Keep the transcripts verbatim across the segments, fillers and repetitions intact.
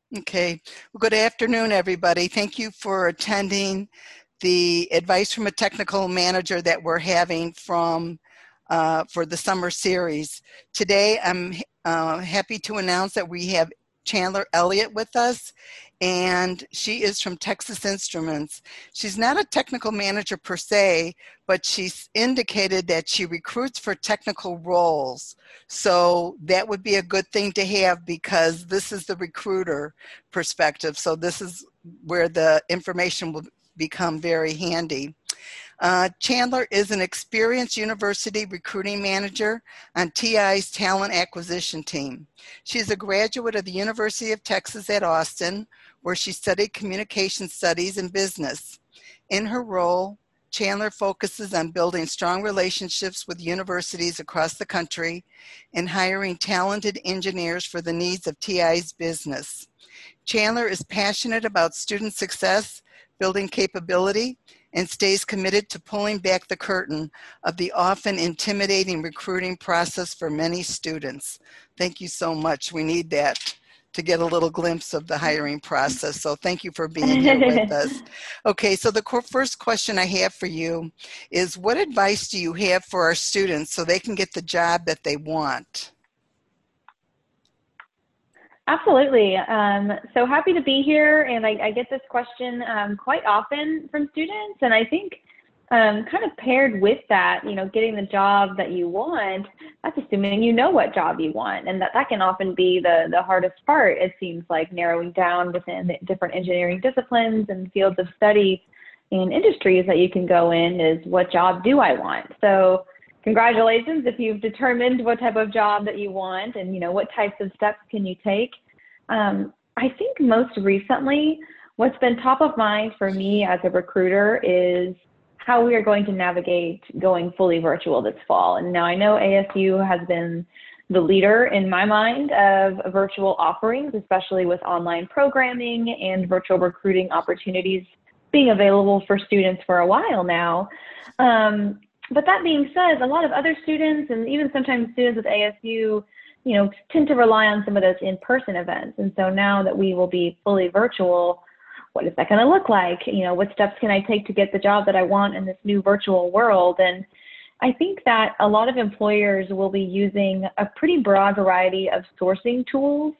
Okay. Well, good afternoon, everybody. Thank you for attending the advice from a technical manager that we're having from uh, for the summer series. Today, I'm uh, happy to announce that we have Chandler Elliott with us, and she is from Texas Instruments. She's not a technical manager per se, but she's indicated that she recruits for technical roles. So that would be a good thing to have because this is the recruiter perspective. So this is where the information will become very handy. Uh, Chandler is an experienced university recruiting manager on T I's talent acquisition team. She is a graduate of the University of Texas at Austin, where she studied communication studies and business. In her role, Chandler focuses on building strong relationships with universities across the country and hiring talented engineers for the needs of T I's business. Chandler is passionate about student success, building capability, and stays committed to pulling back the curtain of the often intimidating recruiting process for many students. Thank you so much. We need that to get a little glimpse of the hiring process. So thank you for being here with us. Okay, so the first question I have for you is, what advice do you have for our students so they can get the job that they want? Absolutely. Um, so happy to be here, and I, I get this question um, quite often from students, and I think um, kind of paired with that, you know, getting the job that you want, that's assuming you know what job you want, and that, that can often be the, the hardest part, it seems like, narrowing down within the different engineering disciplines and fields of study and industries that you can go in is, what job do I want? So congratulations if you've determined what type of job that you want, and you know what types of steps can you take. Um, I think most recently, what's been top of mind for me as a recruiter is how we are going to navigate going fully virtual this fall. And now I know A S U has been the leader in my mind of virtual offerings, especially with online programming and virtual recruiting opportunities being available for students for a while now. Um, But that being said, a lot of other students and even sometimes students with A S U, you know, tend to rely on some of those in-person events. And so now that we will be fully virtual, what is that going to look like? You know, what steps can I take to get the job that I want in this new virtual world? And I think that a lot of employers will be using a pretty broad variety of sourcing tools.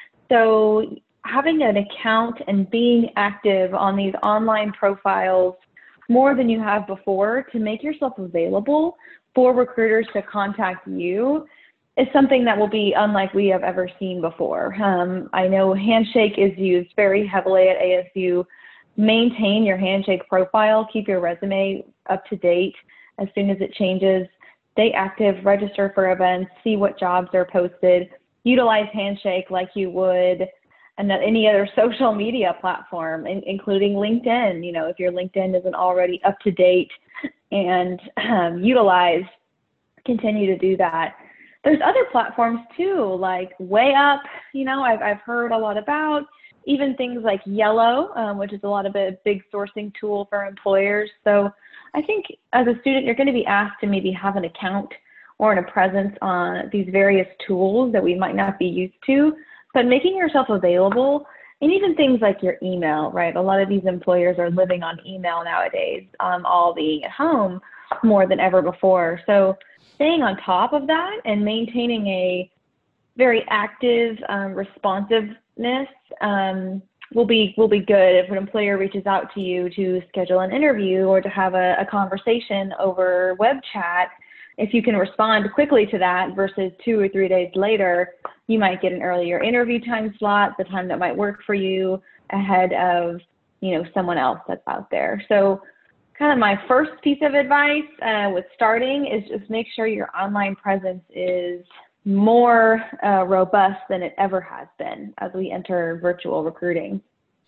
So having an account and being active on these online profiles more than you have before to make yourself available for recruiters to contact you is something that will be unlike we have ever seen before. Um, I know Handshake is used very heavily at A S U. Maintain your Handshake profile, keep your resume up to date as soon as it changes, stay active, register for events, see what jobs are posted, utilize Handshake like you would and that any other social media platform, in, including LinkedIn. You know, if your LinkedIn isn't already up to date and um, utilized, continue to do that. There's other platforms too, like WayUp, you know, I've, I've heard a lot about, even things like Yellow, um, which is a lot of a big sourcing tool for employers. So I think as a student, you're going to be asked to maybe have an account or a presence on these various tools that we might not be used to, but making yourself available, and even things like your email, right? A lot of these employers are living on email nowadays, um, all being at home more than ever before. So staying on top of that and maintaining a very active um, responsiveness um, will be will be good if an employer reaches out to you to schedule an interview or to have a, a conversation over web chat. If you can respond quickly to that versus two or three days later, you might get an earlier interview time slot, the time that might work for you ahead of, you know, someone else that's out there. So kind of my first piece of advice uh, with starting is just make sure your online presence is more uh, robust than it ever has been as we enter virtual recruiting.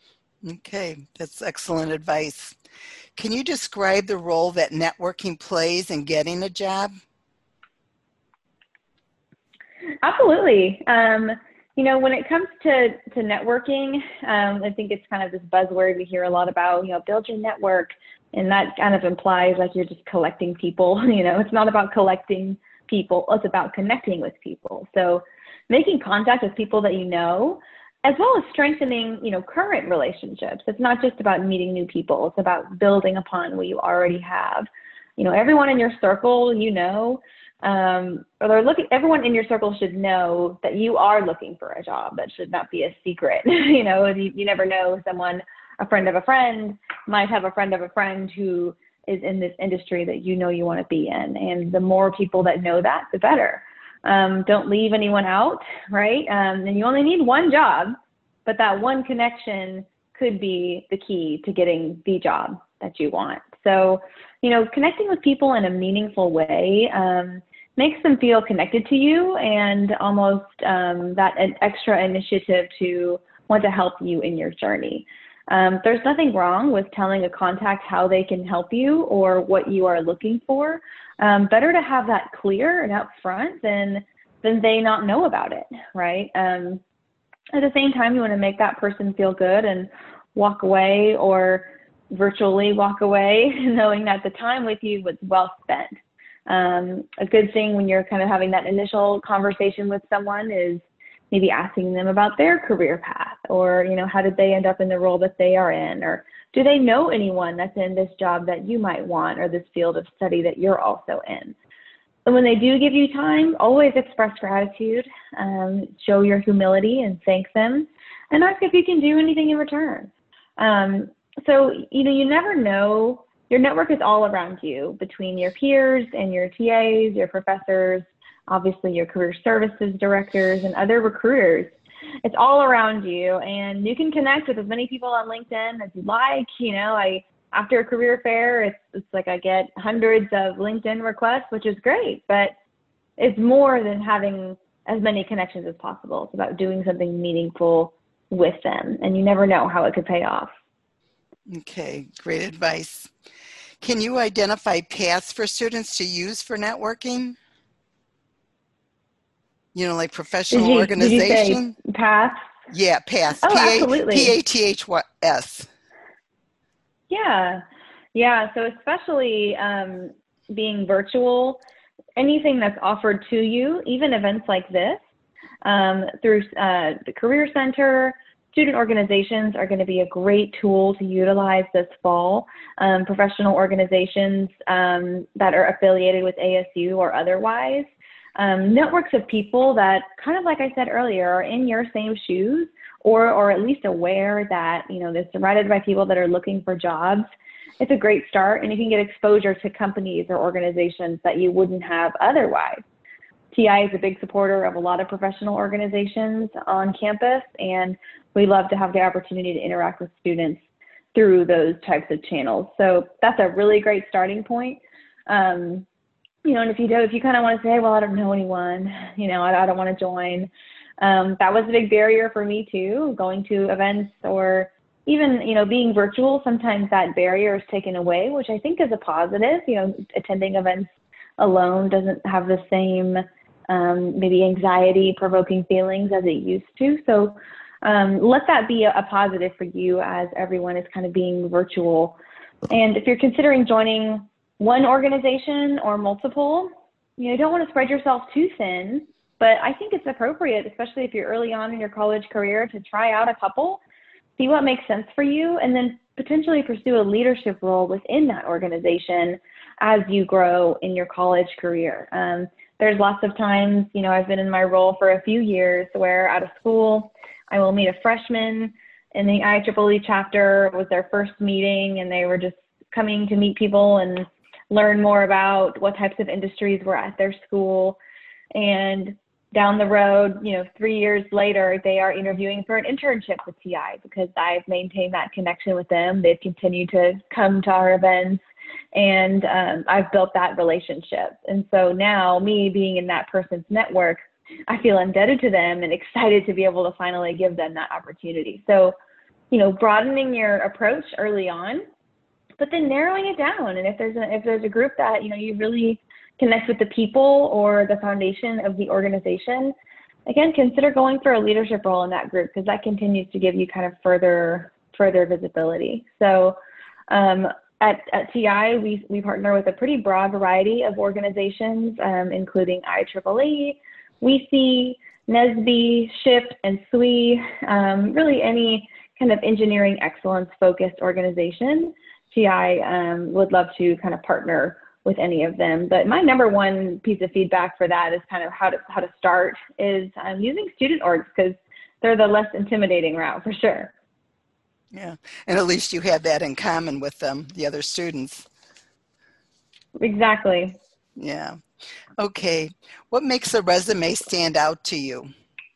Okay, that's excellent advice. Can you describe the role that networking plays in getting a job? Absolutely. Um, you know, when it comes to, to networking, um, I think it's kind of this buzzword we hear a lot about, you know, build your network. And that kind of implies like you're just collecting people. You know, it's not about collecting people, it's about connecting with people. So making contact with people that you know as well as strengthening, you know, current relationships. It's not just about meeting new people. It's about building upon what you already have. You know, everyone in your circle, you know, um, or they're looking, everyone in your circle should know that you are looking for a job. That should not be a secret. You know, you, you never know, someone, a friend of a friend might have a friend of a friend who is in this industry that you know you want to be in. And the more people that know that, the better. Um, don't leave anyone out, right? Um, and you only need one job, but that one connection could be the key to getting the job that you want. So, you know, connecting with people in a meaningful way um, makes them feel connected to you, and almost um, that an extra initiative to want to help you in your journey. Um, there's nothing wrong with telling a contact how they can help you or what you are looking for. Um, better to have that clear and up front than, than they not know about it, right? Um, at the same time, you want to make that person feel good and walk away, or virtually walk away, knowing that the time with you was well spent. Um, a good thing when you're kind of having that initial conversation with someone is maybe asking them about their career path, or, you know, how did they end up in the role that they are in, or do they know anyone that's in this job that you might want, or this field of study that you're also in. And when they do give you time, always express gratitude, um, show your humility and thank them, and ask if you can do anything in return. Um, so, you know, you never know. Your network is all around you, between your peers and your T As, your professors, obviously your career services directors and other recruiters. It's all around you, and you can connect with as many people on LinkedIn as you like. You know, I, after a career fair, it's, it's like I get hundreds of LinkedIn requests, which is great, but it's more than having as many connections as possible. It's about doing something meaningful with them, and you never know how it could pay off. Okay, great advice. Can you identify paths for students to use for networking? You know, like professional Did you, organization? did you say paths? Yeah, paths. Oh, P A absolutely. P A T H S. Yeah, yeah. So especially um, being virtual, anything that's offered to you, even events like this, um, through uh, the Career Center, student organizations are going to be a great tool to utilize this fall. Um, professional organizations um, that are affiliated with A S U or otherwise. Um, networks of people that, kind of like I said earlier, are in your same shoes, or or at least aware that, you know, they're surrounded by people that are looking for jobs. It's a great start, and you can get exposure to companies or organizations that you wouldn't have otherwise. T I is a big supporter of a lot of professional organizations on campus, and we love to have the opportunity to interact with students through those types of channels. So that's a really great starting point. Um, You know, and if you do, if you kind of want to say, well, I don't know anyone, you know, I, I don't want to join. Um, that was a big barrier for me too, going to events, or even, you know, being virtual. Sometimes that barrier is taken away, which I think is a positive. You know, attending events alone doesn't have the same um, maybe anxiety provoking feelings as it used to. So um, let that be a, a positive for you, as everyone is kind of being virtual. And if you're considering joining one organization or multiple, you know, don't want to spread yourself too thin, but I think it's appropriate, especially if you're early on in your college career, to try out a couple, see what makes sense for you, and then potentially pursue a leadership role within that organization as you grow in your college career. Um, there's lots of times, you know, I've been in my role for a few years where out of school, I will meet a freshman in the I triple E chapter. It was their first meeting, and they were just coming to meet people and learn more about what types of industries were at their school. And down the road, you know, three years later, they are interviewing for an internship with T I because I've maintained that connection with them. They've continued to come to our events, and um, I've built that relationship. And so now, me being in that person's network, I feel indebted to them and excited to be able to finally give them that opportunity. So, you know, broadening your approach early on, but then narrowing it down. And if there's a, if there's a group that, you know, you really connect with the people or the foundation of the organization, again, consider going for a leadership role in that group, because that continues to give you kind of further further visibility. So um, at, at T I, we, we partner with a pretty broad variety of organizations, um, including I triple E, W E C, N S B, SHIP, and S W E, um, really any kind of engineering excellence focused organization, T I um, would love to kind of partner with any of them. But my number one piece of feedback for that is kind of how to, how to start is um, using student orgs, because they're the less intimidating route for sure. Yeah, and at least you have that in common with them, the other students. Exactly. Yeah. Okay. What makes a resume stand out to you?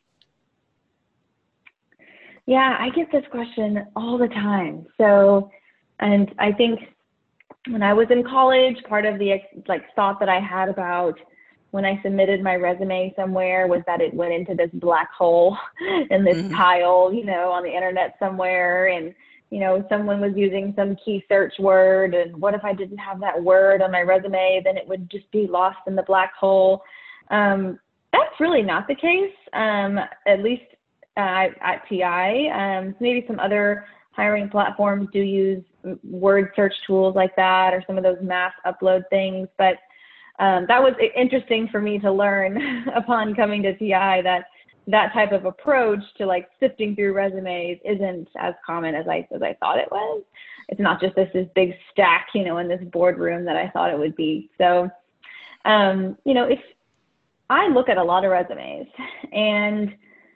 Yeah, I get this question all the time. So, and I think when I was in college, part of the like thought that I had about when I submitted my resume somewhere was that it went into this black hole in this Mm-hmm. pile, you know, on the internet somewhere. And, you know, someone was using some key search word. And what if I didn't have that word on my resume? Then it would just be lost in the black hole. Um, that's really not the case, um, at least uh, at T I. Um, maybe some other hiring platforms do use word search tools like that, or some of those mass upload things. But um, that was interesting for me to learn upon coming to T I, that that type of approach to like sifting through resumes isn't as common as I as I thought it was. It's not just this this big stack, you know, in this boardroom that I thought it would be. So, um, you know, if I look at a lot of resumes, and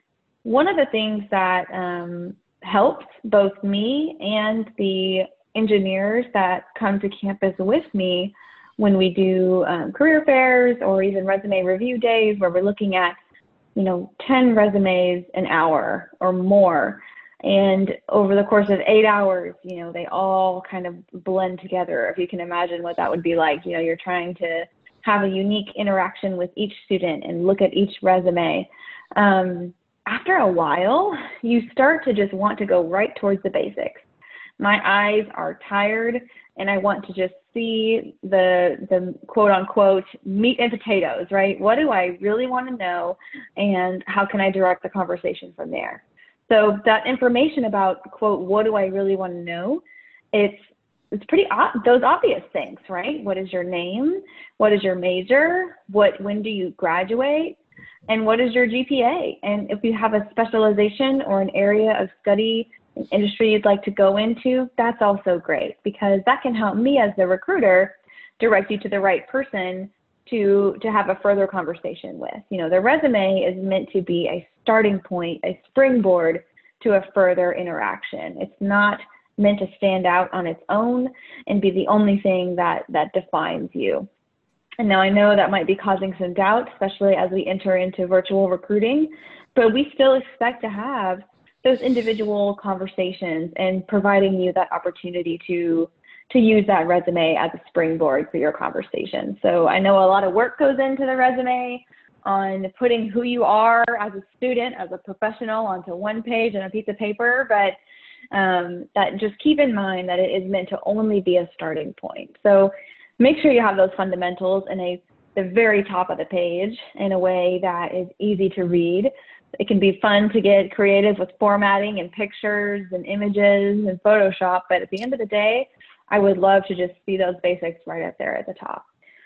one of the things that um, helps both me and the engineers that come to campus with me when we do um, career fairs or even resume review days where we're looking at, you know, ten resumes an hour or more. And over the course of eight hours, you know, they all kind of blend together. If you can imagine what that would be like, you know, you're trying to have a unique interaction with each student and look at each resume. Um, after a while, you start to just want to go right towards the basics. My eyes are tired and I want to just see the, the quote unquote meat and potatoes, right? What do I really want to know and how can I direct the conversation from there? So that information about quote, what do I really want to know? It's, it's pretty, those obvious things, right? What is your name? What is your major? What, when do you graduate? And what is your G P A? And if you have a specialization or an area of study, an industry you'd like to go into, that's also great, because that can help me as the recruiter direct you to the right person to, to have a further conversation with. You know, the resume is meant to be a starting point, a springboard to a further interaction. It's not meant to stand out on its own and be the only thing that, that defines you. And now I know that might be causing some doubt, especially as we enter into virtual recruiting, but we still expect to have those individual conversations and providing you that opportunity to, to use that resume as a springboard for your conversation. So I know a lot of work goes into the resume on putting who you are as a student, as a professional onto one page and a piece of paper, but um, that just keep in mind that it is meant to only be a starting point. So make sure you have those fundamentals in a, the very top of the page in a way that is easy to read. It can be fun to get creative with formatting and pictures and images and Photoshop, but at the end of the day, I would love to just see those basics right up there at the top.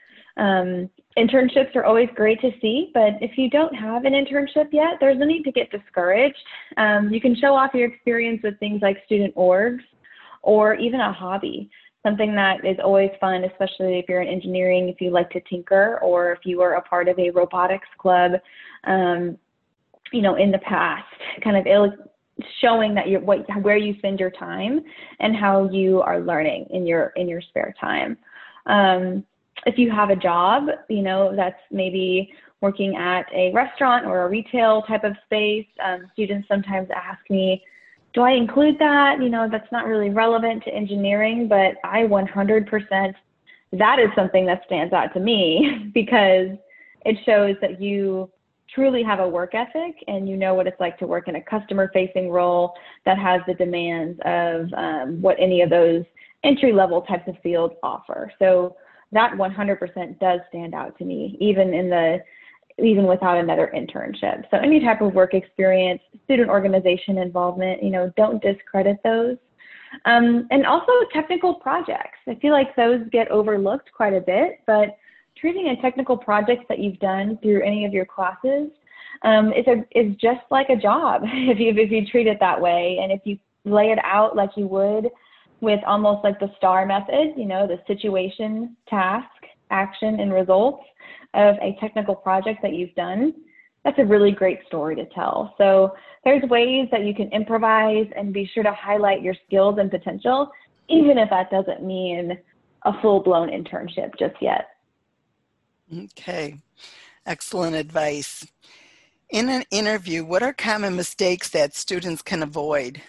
Um, internships are always great to see, but if you don't have an internship yet, there's no need to get discouraged. Um, you can show off your experience with things like student orgs or even a hobby. Something that is always fun, especially if you're in engineering, if you like to tinker, or if you are a part of a robotics club, um, you know, in the past, kind of ill showing that you're what, where you spend your time and how you are learning in your in your spare time. Um, if you have a job, you know, that's maybe working at a restaurant or a retail type of space, um, students sometimes ask me, do I include that? You know, that's not really relevant to engineering, but I one hundred percent, that is something that stands out to me because it shows that you truly have a work ethic and you know what it's like to work in a customer-facing role that has the demands of um, what any of those entry-level types of fields offer. So that one hundred percent does stand out to me, even in the even without another internship. So any type of work experience, student organization involvement, you know, don't discredit those. Um, and also technical projects. I feel like those get overlooked quite a bit, but treating a technical project that you've done through any of your classes um, is, a, is just like a job if you, if you treat it that way. And if you lay it out like you would with almost like the STAR method, you know, the situation, task, action, and results of a technical project that you've done, that's a really great story to tell. So there's ways that you can improvise and be sure to highlight your skills and potential, even if that doesn't mean a full-blown internship just yet. Okay, excellent advice. In an interview, what are common mistakes that students can avoid?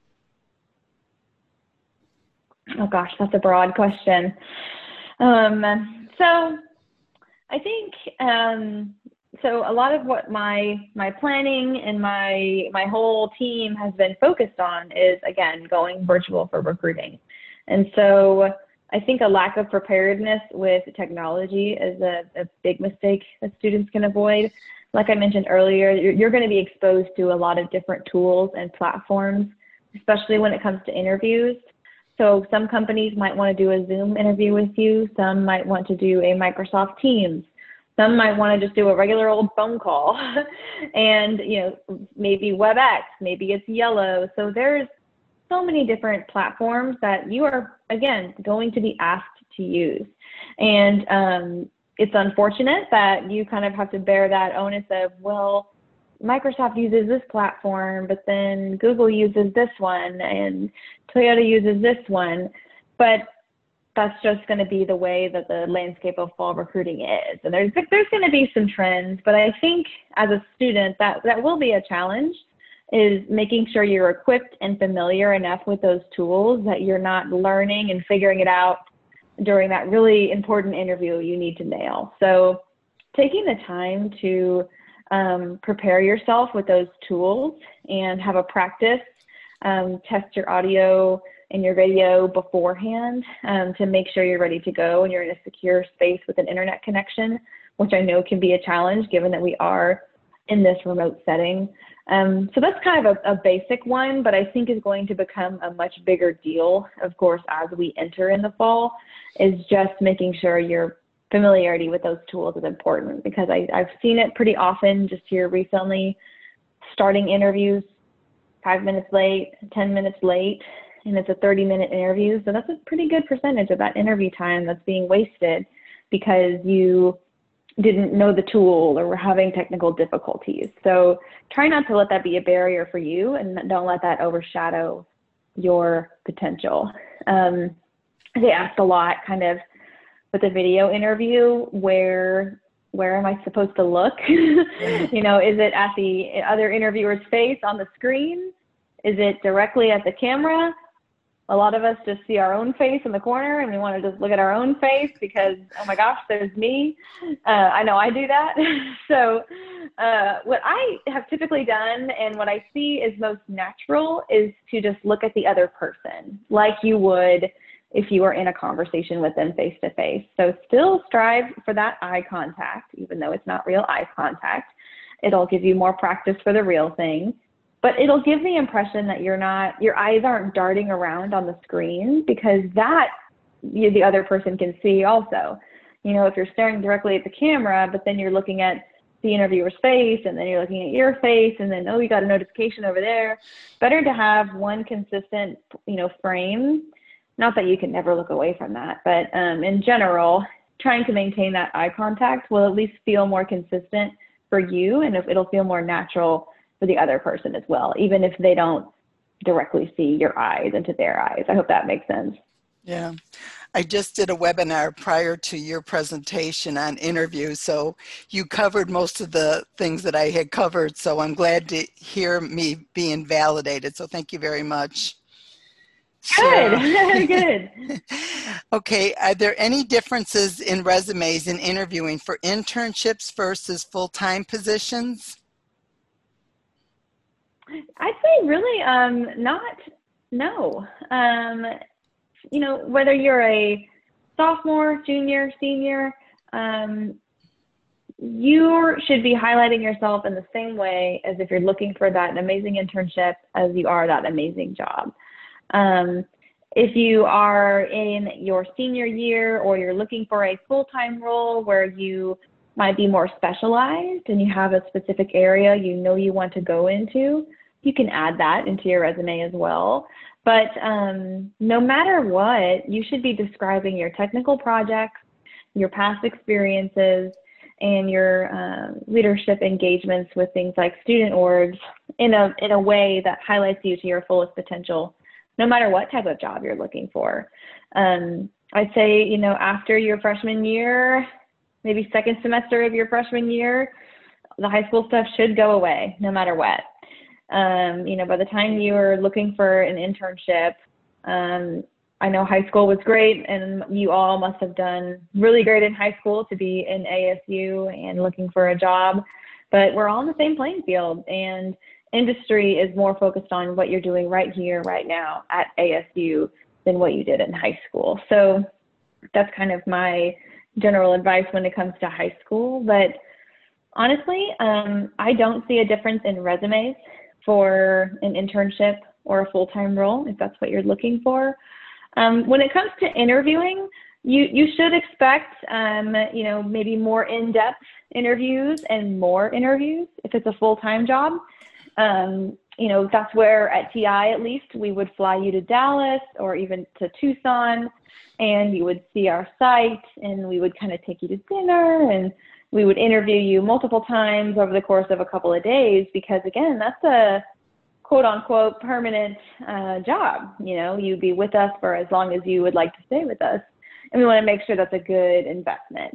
Oh gosh, that's a broad question. Um, so I think, um, so a lot of what my, my planning and my, my whole team has been focused on is, again, going virtual for recruiting. And so I think a lack of preparedness with technology is a, a big mistake that students can avoid. Like I mentioned earlier, you're, you're going to be exposed to a lot of different tools and platforms, especially when it comes to interviews. So some companies might want to do a Zoom interview with you. Some might want to do a Microsoft Teams. Some might want to just do a regular old phone call and, you know, maybe WebEx, maybe it's Yellow. So there's so many different platforms that you are, again, going to be asked to use. And um, it's unfortunate that you kind of have to bear that onus of, well, Microsoft uses this platform, but then Google uses this one and Toyota uses this one. But that's just going to be the way that the landscape of fall recruiting is. And there's, there's going to be some trends, but I think as a student, that, that will be a challenge, is making sure you're equipped and familiar enough with those tools that you're not learning and figuring it out during that really important interview you need to nail. So taking the time to um, prepare yourself with those tools and have a practice, um, test your audio and your video beforehand um, to make sure you're ready to go and you're in a secure space with an internet connection, which I know can be a challenge given that we are in this remote setting. Um, so that's kind of a, a basic one, but I think is going to become a much bigger deal, of course, as we enter in the fall, is just making sure your familiarity with those tools is important, because I, I've seen it pretty often just here recently, starting interviews five minutes late, ten minutes late, and it's a thirty minute interview. So that's a pretty good percentage of that interview time that's being wasted because you didn't know the tool or were having technical difficulties. So try not to let that be a barrier for you, and don't let that overshadow your potential. Um, they asked a lot kind of with a video interview, where where am I supposed to look? You know, is it at the other interviewer's face on the screen? Is it directly at the camera? A lot of us just see our own face in the corner and we want to just look at our own face because, oh my gosh, there's me. Uh, I know I do that. So uh, what I have typically done and what I see is most natural is to just look at the other person like you would if you were in a conversation with them face to face. So still strive for that eye contact, even though it's not real eye contact. It'll give you more practice for the real thing. But it'll give the impression that you're not, your eyes aren't darting around on the screen, because that you, the other person can see also. You know, if you're staring directly at the camera, but then you're looking at the interviewer's face, and then you're looking at your face, and then, oh, you got a notification over there. Better to have one consistent, you know, frame. Not that you can never look away from that, but um, in general, trying to maintain that eye contact will at least feel more consistent for you, and it'll feel more natural for the other person as well, even if they don't directly see your eyes into their eyes. I hope that makes sense. Yeah. I just did a webinar prior to your presentation on interviews, so you covered most of the things that I had covered, so I'm glad to hear me being validated, so thank you very much. Good, good. Okay, are there any differences in resumes in interviewing for internships versus full-time positions? I'd say really um, not, no. Um, you know, whether you're a sophomore, junior, senior, um, you should be highlighting yourself in the same way as if you're looking for that amazing internship as you are that amazing job. Um, if you are in your senior year or you're looking for a full-time role where you might be more specialized and you have a specific area you know you want to go into, you can add that into your resume as well. But um, no matter what, you should be describing your technical projects, your past experiences, and your uh, leadership engagements with things like student orgs in a, in a way that highlights you to your fullest potential, no matter what type of job you're looking for. Um, I'd say, you know, after your freshman year, maybe second semester of your freshman year, the high school stuff should go away no matter what. Um, you know, by the time you are looking for an internship, um, I know high school was great and you all must have done really great in high school to be in A S U and looking for a job, but we're all in the same playing field, and industry is more focused on what you're doing right here, right now at A S U than what you did in high school. So that's kind of my general advice when it comes to high school. But honestly, um, I don't see a difference in resumes for an internship or a full-time role, if that's what you're looking for. Um, when it comes to interviewing, you, you should expect, um, you know, maybe more in-depth interviews and more interviews if it's a full-time job. Um, you know, that's where at T I, at least, we would fly you to Dallas or even to Tucson, and you would see our site, and we would kind of take you to dinner, and we would interview you multiple times over the course of a couple of days, because again, that's a quote unquote permanent uh, job. You know, you'd be with us for as long as you would like to stay with us. And we want to make sure that's a good investment.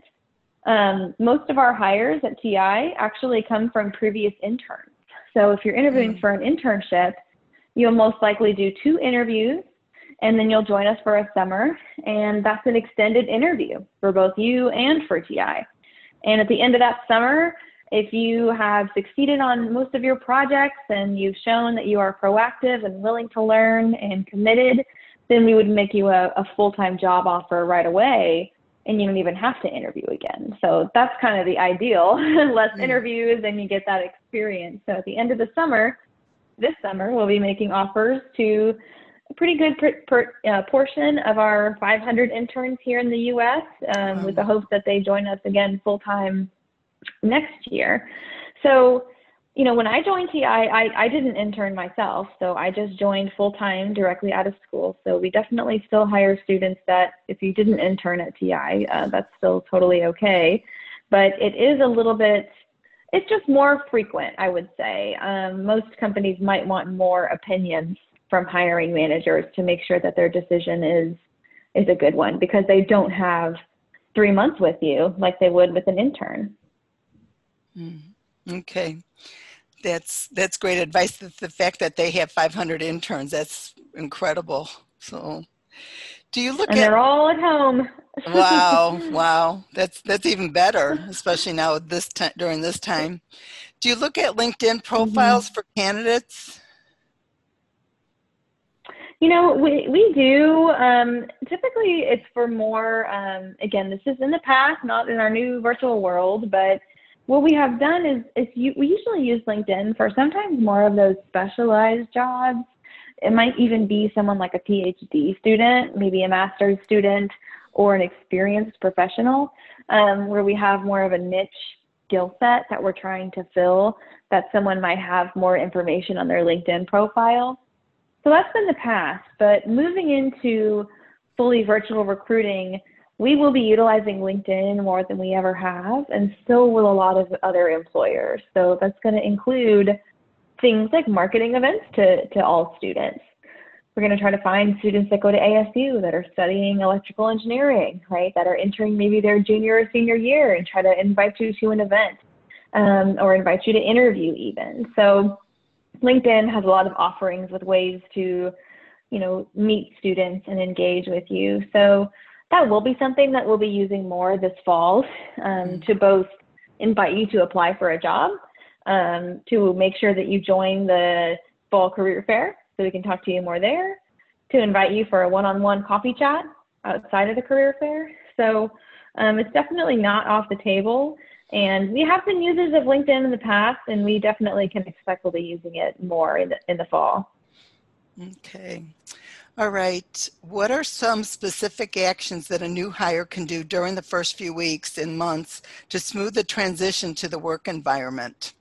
Um, most of our hires at T I actually come from previous interns. So if you're interviewing for an internship, you'll most likely do two interviews, and then you'll join us for a summer. And that's an extended interview for both you and for T I. And at the end of that summer, if you have succeeded on most of your projects and you've shown that you are proactive and willing to learn and committed, then we would make you a, a full-time job offer right away, and you don't even have to interview again. So that's kind of the ideal. Less mm. interviews and you get that experience. So at the end of the summer, this summer, we'll be making offers to a pretty good per, per, uh, portion of our five hundred interns here in the U S um, wow. with the hopes that they join us again full-time next year. So, you know, when I joined T I, I, I didn't intern myself, so I just joined full-time directly out of school. So we definitely still hire students that if you didn't intern at T I, uh, that's still totally okay. But it is a little bit, it's just more frequent, I would say. Um, most companies might want more opinions from hiring managers to make sure that their decision is, is a good one, because they don't have three months with you like they would with an intern. Mm, okay. That's that's great advice. The, the fact that they have five hundred interns, that's incredible. So, do you look and at? And they're all at home. Wow, wow. That's that's even better, especially now this time during this time. Do you look at LinkedIn profiles mm-hmm. for candidates? You know, we we do. Um, typically, it's for more. Um, again, this is in the past, not in our new virtual world, but. What we have done is, is you, we usually use LinkedIn for sometimes more of those specialized jobs. It might even be someone like a PhD student, maybe a master's student, or an experienced professional, um, where we have more of a niche skill set that we're trying to fill, that someone might have more information on their LinkedIn profile. So that's been the past, but moving into fully virtual recruiting, we will be utilizing LinkedIn more than we ever have, and so will a lot of other employers. So that's going to include things like marketing events to, to all students. We're going to try to find students that go to A S U that are studying electrical engineering, right, that are entering maybe their junior or senior year, and try to invite you to an event um, or invite you to interview even. So LinkedIn has a lot of offerings with ways to, you know, meet students and engage with you. So that will be something that we'll be using more this fall um, to both invite you to apply for a job, um, to make sure that you join the fall career fair so we can talk to you more there, to invite you for a one-on-one coffee chat outside of the career fair. So um, it's definitely not off the table. And we have been users of LinkedIn in the past, and we definitely can expect we'll be using it more in the, in the fall. Okay. All right. What are some specific actions that a new hire can do during the first few weeks and months to smooth the transition to the work environment?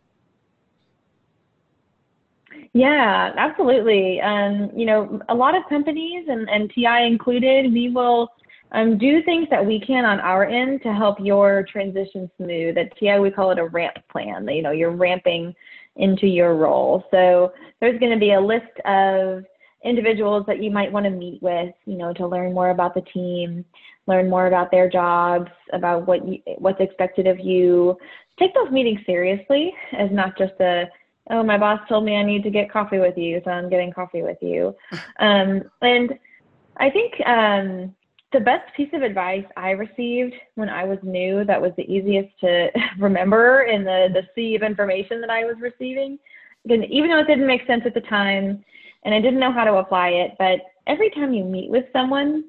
Yeah, absolutely. Um, you know, a lot of companies, and, and T I included, we will um, do things that we can on our end to help your transition smooth. At T I, we call it a ramp plan. You know, you're ramping into your role. So there's going to be a list of individuals that you might want to meet with, you know, to learn more about the team, learn more about their jobs, about what you, what's expected of you. Take those meetings seriously as not just a, oh, my boss told me I need to get coffee with you, so I'm getting coffee with you. Um, and I think um, the best piece of advice I received when I was new, that was the easiest to remember in the, the sea of information that I was receiving, and even though it didn't make sense at the time and I didn't know how to apply it, but every time you meet with someone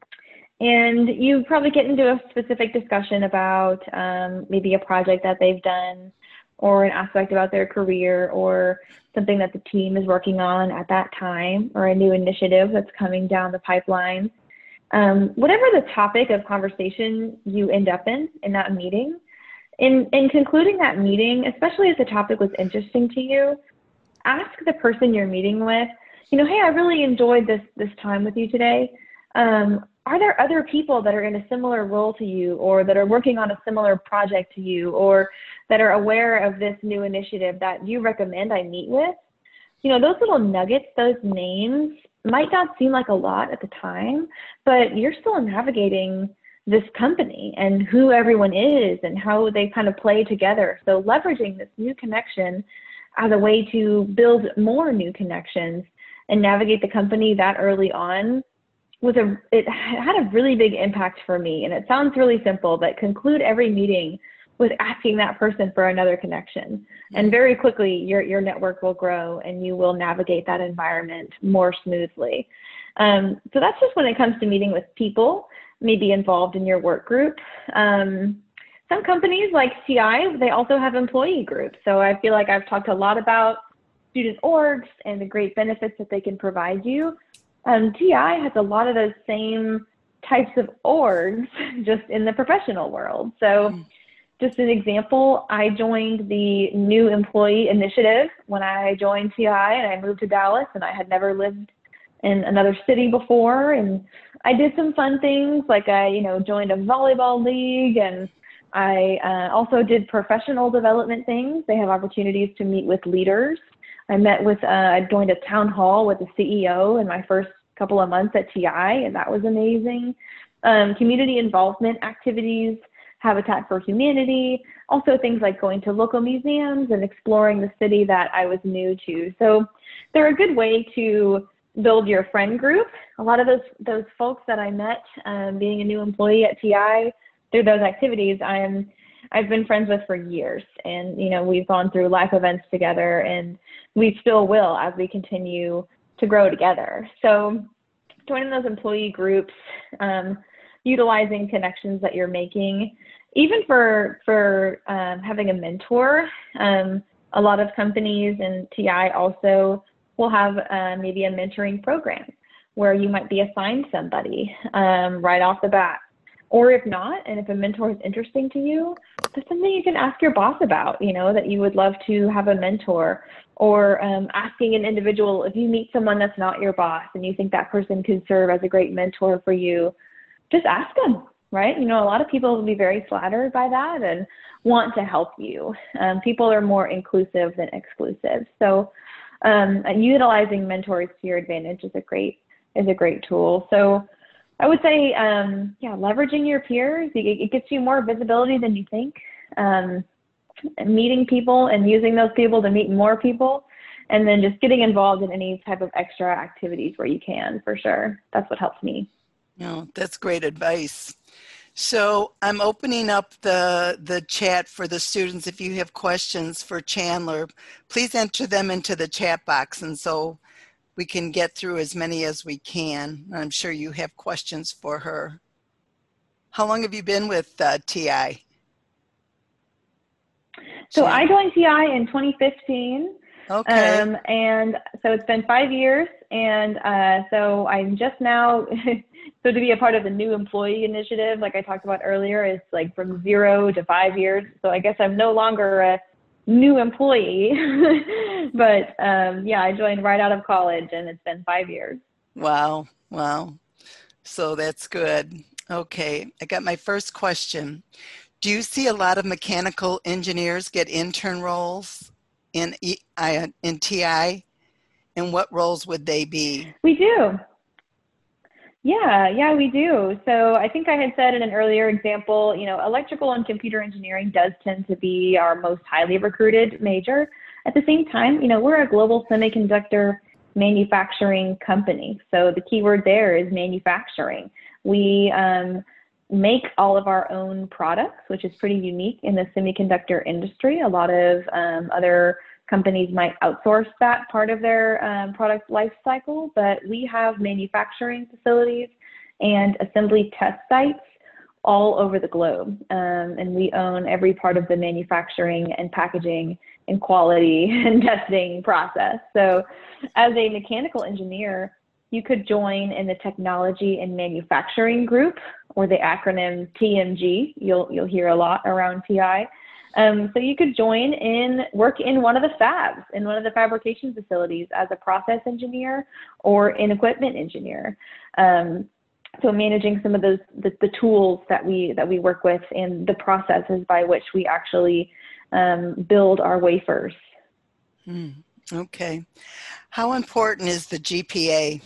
and you probably get into a specific discussion about um, maybe a project that they've done or an aspect about their career or something that the team is working on at that time or a new initiative that's coming down the pipeline. Um, whatever the topic of conversation you end up in in that meeting, in, in concluding that meeting, especially if the topic was interesting to you, ask the person you're meeting with, you know, hey, I really enjoyed this, this time with you today. Um, are there other people that are in a similar role to you or that are working on a similar project to you or that are aware of this new initiative that you recommend I meet with? You know, those little nuggets, those names might not seem like a lot at the time, but you're still navigating this company and who everyone is and how they kind of play together. So leveraging this new connection as a way to build more new connections and navigate the company that early on was a, it had a really big impact for me. And it sounds really simple, but conclude every meeting with asking that person for another connection. And very quickly, your, your network will grow and you will navigate that environment more smoothly. Um, so that's just when it comes to meeting with people, maybe involved in your work group. Um, some companies like T I, they also have employee groups. So I feel like I've talked a lot about student orgs and the great benefits that they can provide you. Um, T I has a lot of those same types of orgs just in the professional world. So just an example, I joined the new employee initiative when I joined T I and I moved to Dallas, and I had never lived in another city before. And I did some fun things, like I, you know, joined a volleyball league, and I uh, also did professional development things. They have opportunities to meet with leaders. I met with, uh, I joined a town hall with the C E O in my first couple of months at T I, and that was amazing. Um, community involvement activities, Habitat for Humanity, also things like going to local museums and exploring the city that I was new to. So they're a good way to build your friend group. A lot of those, those folks that I met um, being a new employee at T I, through those activities, I'm, I've been friends with for years. And, you know, we've gone through life events together, and we still will as we continue to grow together. So joining those employee groups, um, utilizing connections that you're making, even for, for um, having a mentor. Um, a lot of companies and T I also will have uh, maybe a mentoring program where you might be assigned somebody um, right off the bat. Or if not, and if a mentor is interesting to you, that's something you can ask your boss about, you know, that you would love to have a mentor. Or um, asking an individual, if you meet someone that's not your boss and you think that person could serve as a great mentor for you, just ask them, right? You know, a lot of people will be very flattered by that and want to help you. Um, people are more inclusive than exclusive. So um, utilizing mentors to your advantage is a great, is a great tool. So I would say, um, yeah, leveraging your peers, it, it gets you more visibility than you think. Um, meeting people and using those people to meet more people, and then just getting involved in any type of extra activities where you can, for sure. That's what helps me. No, that's great advice. So I'm opening up the, the chat for the students. If you have questions for Chandler, please enter them into the chat box, and so we can get through as many as we can. I'm sure you have questions for her. How long have you been with uh, T I? So Chandler? I joined T I in twenty fifteen. Okay. Um, and so it's been five years. And uh, so I'm just now, so to be a part of the new employee initiative, like I talked about earlier, is like from zero to five years. So I guess I'm no longer a new employee, but um, yeah, I joined right out of college and it's been five years. Wow. Wow. So that's good. Okay. I got my first question. Do you see a lot of mechanical engineers get intern roles in E- I- in T I? And what roles would they be? We do. Yeah, yeah, we do. So I think I had said in an earlier example, you know, electrical and computer engineering does tend to be our most highly recruited major. At the same time, you know, we're a global semiconductor manufacturing company. So the key word there is manufacturing. We um, make all of our own products, which is pretty unique in the semiconductor industry. A lot of um, other companies might outsource that part of their um, product life cycle, but we have manufacturing facilities and assembly test sites all over the globe. Um, and we own every part of the manufacturing and packaging and quality and testing process. So as a mechanical engineer, you could join in the technology and manufacturing group, or the acronym T M G. You'll, you'll hear a lot around T I. Um, so you could join in, work in one of the fabs, in one of the fabrication facilities as a process engineer or an equipment engineer. Um, so managing some of those, the, the tools that we, that we work with and the processes by which we actually um, build our wafers. Hmm. Okay. How important is the G P A?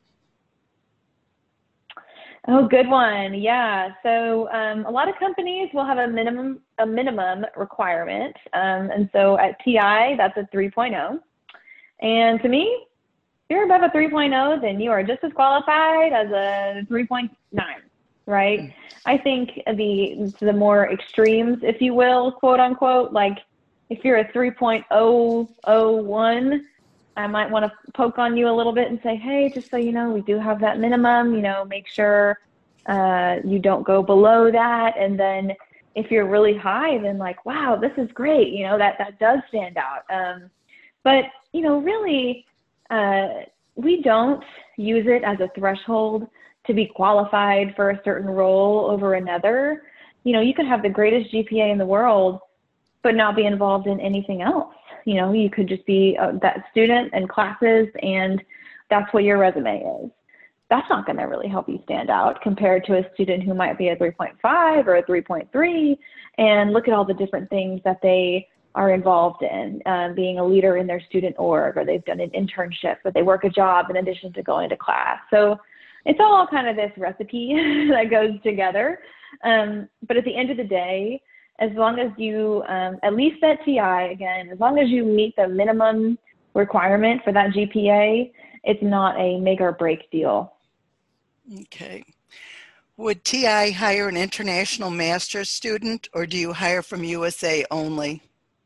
Oh, good one. Yeah. So um, a lot of companies will have a minimum a minimum requirement. Um, and so at T I, that's a three point oh. And to me, if you're above a three point oh, then you are just as qualified as a three point nine, right? I think the the more extremes, if you will, quote unquote, like if you're a three point oh oh one, I might want to poke on you a little bit and say, hey, just so you know, we do have that minimum, you know, make sure uh, you don't go below that. And then if you're really high, then like, wow, this is great. You know, that, that does stand out. Um, but, you know, really, uh, we don't use it as a threshold to be qualified for a certain role over another. You know, you could have the greatest G P A in the world, but not be involved in anything else. You know, you could just be uh, that student and classes, and that's what your resume is. That's not going to really help you stand out compared to a student who might be a three point five or a three point three, and look at all the different things that they are involved in, uh, being a leader in their student org, or they've done an internship, or they work a job in addition to going to class. So it's all kind of this recipe that goes together. Um, but at the end of the day, as long as you, um, at least at T I, again, as long as you meet the minimum requirement for that G P A, it's not a make or break deal. Okay. Would T I hire an international master's student, or do you hire from U S A only?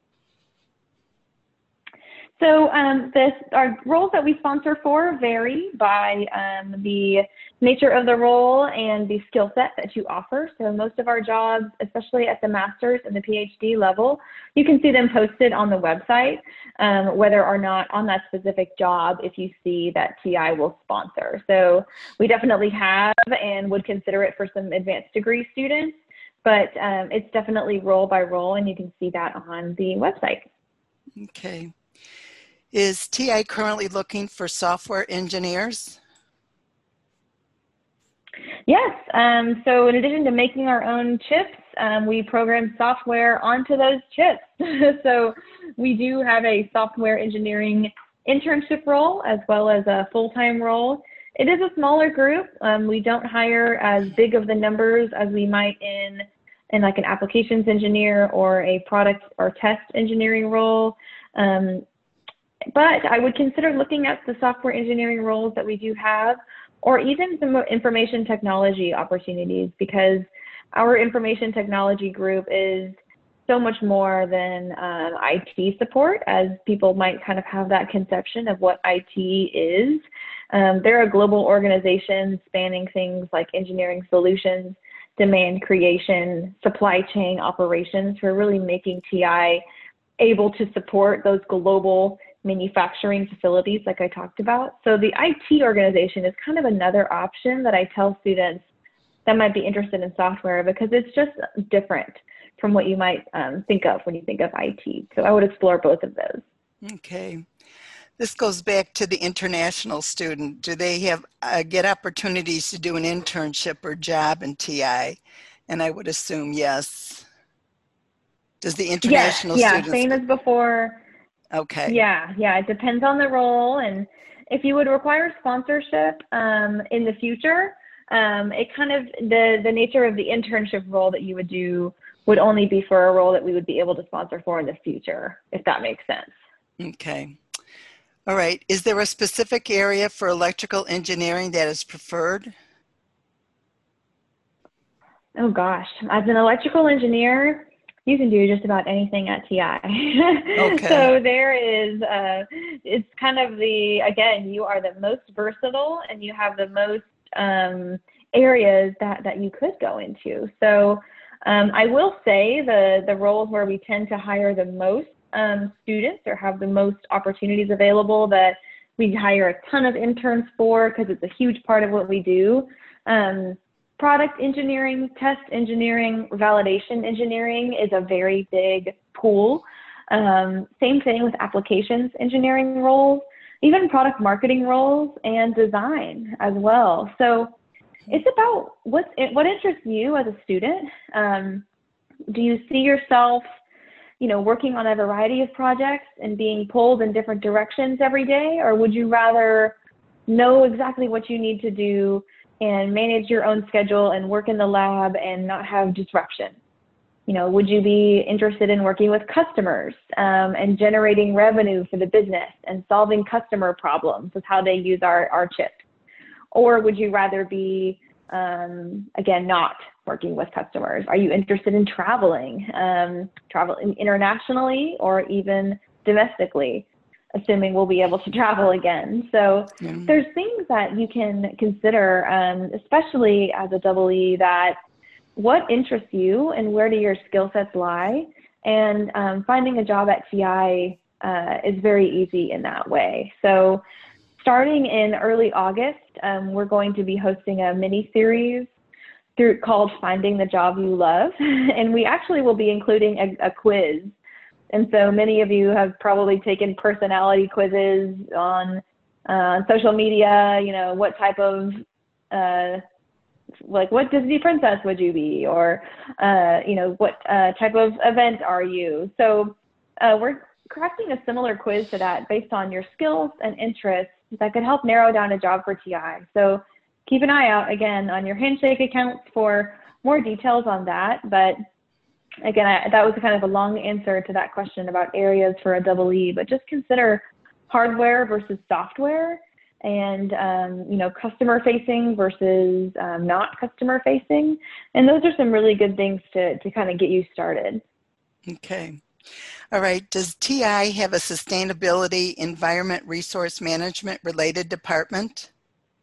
So um, this, our roles that we sponsor for vary by um, the nature of the role and the skill set that you offer. So most of our jobs, especially at the master's and the PhD level, you can see them posted on the website, um, whether or not on that specific job, if you see that T I will sponsor. So we definitely have and would consider it for some advanced degree students, but um, it's definitely role by role, and you can see that on the website. Okay. Is T I currently looking for software engineers? Yes. Um, so in addition to making our own chips, um, we program software onto those chips. So we do have a software engineering internship role as well as a full-time role. It is a smaller group. Um, we don't hire as big of the numbers as we might in, in like an applications engineer or a product or test engineering role. Um, But I would consider looking at the software engineering roles that we do have, or even some information technology opportunities, because our information technology group is so much more than um, I T support, as people might kind of have that conception of what I T is. Um, they're a global organization spanning things like engineering solutions, demand creation, supply chain operations. We're really making T I able to support those global manufacturing facilities like I talked about. So the I T organization is kind of another option that I tell students that might be interested in software, because it's just different from what you might um, think of when you think of I T. So I would explore both of those. Okay. This goes back to the international student. Do they have uh, get opportunities to do an internship or job in T I? And I would assume yes. Does the Yes, international yeah, students? same as before. Okay. Yeah, yeah, it depends on the role. And if you would require sponsorship um, in the future, um, it kind of, the, the nature of the internship role that you would do would only be for a role that we would be able to sponsor for in the future, if that makes sense. Okay. All right. Is there a specific area for electrical engineering that is preferred? Oh gosh, as an electrical engineer, you can do just about anything at T I. Okay. So there is, uh, it's kind of the, again, you are the most versatile and you have the most um, areas that, that you could go into. So um, I will say the, the roles where we tend to hire the most um, students or have the most opportunities available that we hire a ton of interns for, because it's a huge part of what we do. Um, Product engineering, test engineering, validation engineering is a very big pool. Um, same thing with applications engineering roles, even product marketing roles and design as well. So it's about what's, what interests you as a student. Um, do you see yourself, you know, working on a variety of projects and being pulled in different directions every day? Or would you rather know exactly what you need to do and manage your own schedule and work in the lab and not have disruption? You know, would you be interested in working with customers um, and generating revenue for the business and solving customer problems with how they use our, our chips? Or would you rather be, um, again, not working with customers? Are you interested in traveling, um, traveling internationally or even domestically, assuming we'll be able to travel again? So Yeah. there's things that you can consider, um, especially as a double E, that what interests you and where do your skill sets lie? And um, finding a job at T I uh, is very easy in that way. So starting in early August, um, we're going to be hosting a mini series through called Finding the Job You Love. And we actually will be including a, a quiz. And so many of you have probably taken personality quizzes on uh, social media, you know, what type of, uh, like what Disney princess would you be? Or, uh, you know, what uh, type of event are you? So uh, we're crafting a similar quiz to that based on your skills and interests that could help narrow down a job for T I. So keep an eye out, again, on your Handshake accounts for more details on that. But again, I, that was kind of a long answer to that question about areas for a double E, but just consider hardware versus software, and um, you know, customer facing versus um, not customer facing. And those are some really good things to, to kind of get you started. Okay. All right. Does T I have a sustainability, environment, resource management related department?